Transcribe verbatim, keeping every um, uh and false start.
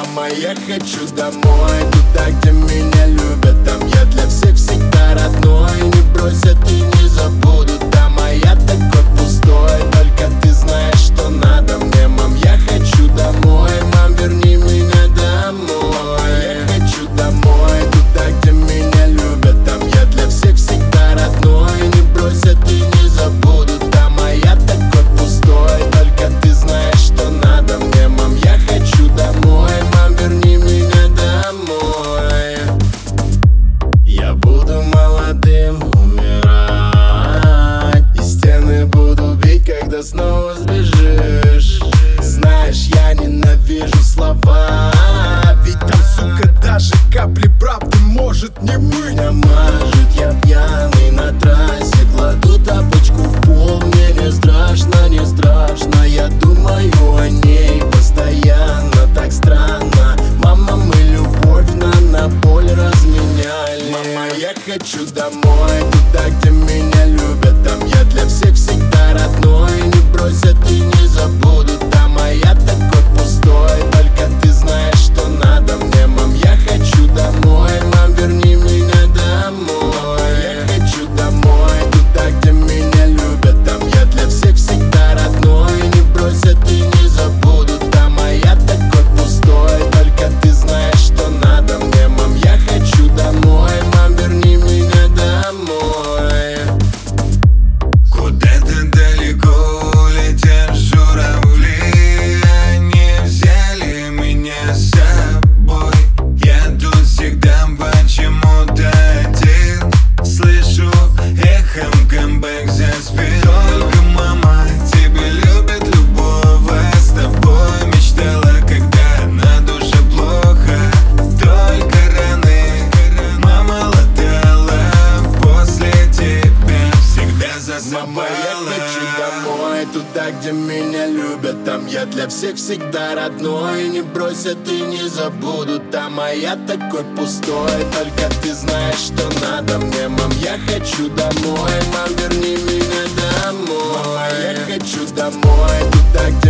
Мама, я хочу домой, туда, где меня любят. Там я для всех всегда родной. Не бросят и не забудут. Там, а я такой пустой. Только ты знаешь, что надо мне. Мам, я хочу домой. Мам, верни меня домой. Я хочу домой, туда, где меня любят. Там я для всех всегда родной. Не бросят и не забудут. Там, а я такой пустой. Только ты знаешь, что надо мне. Мам, я хочу домой. Мам, верни меня домой. Я буду молодым умирать, и стены буду бить, когда снова сбежишь. Знаешь, я ненавижу слова, ведь там, сука, даже капли правды может не быть. меня мажет, я пьяный на трассе. Кладу тапочку в пол, мне не страшно, не страшно. Я думаю о ней постоянно, так странно. Мама, мы любовь на на боль разменяли. Мама, я хочу домой, туда, где меня любят. Там я для всех всегда родной. Не бросят и не забудут. Там, а я такой пустой. Только ты знаешь, что надо мне. Мам, я хочу домой. Мам, верни меня домой. Я хочу домой, туда, где меня любят. Там я для всех всегда родной. Не бросят и не забудут. Там, а я такой пустой. Только ты знаешь, что надо мне. Мам, я хочу домой. Мам, верни меня домой. Куда-то далеко летят журавли, они взяли меня с собой. Я тут всегда почему-то один, слышу эхом камбэк за спиной. Только мама тебя любит, любого с тобой мечтала, когда на душе плохо. Только раны мама латала, после тебя всегда Мама, я хочу засыпала. домой, туда, где меня любят. Там я для всех всегда родной. Не бросят и не забудут. Там, а я такой пустой. Только ты знаешь, что надо мне. Мам, я хочу домой. Мам, верни меня домой. Мама, я хочу домой, туда, где